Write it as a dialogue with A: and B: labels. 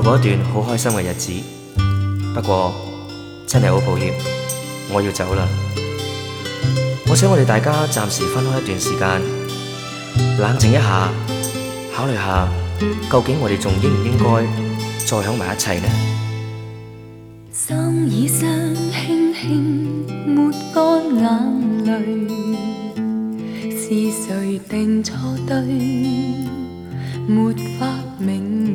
A: 過一段好開心嘅日子，不過真係好抱歉，我要走啦。我想我哋大家暫時分開一段時間，冷靜一下，考慮下究竟我哋仲應唔應該再響埋一齊呢？
B: 心已傷，輕輕抹乾眼淚，是誰定錯對，沒法明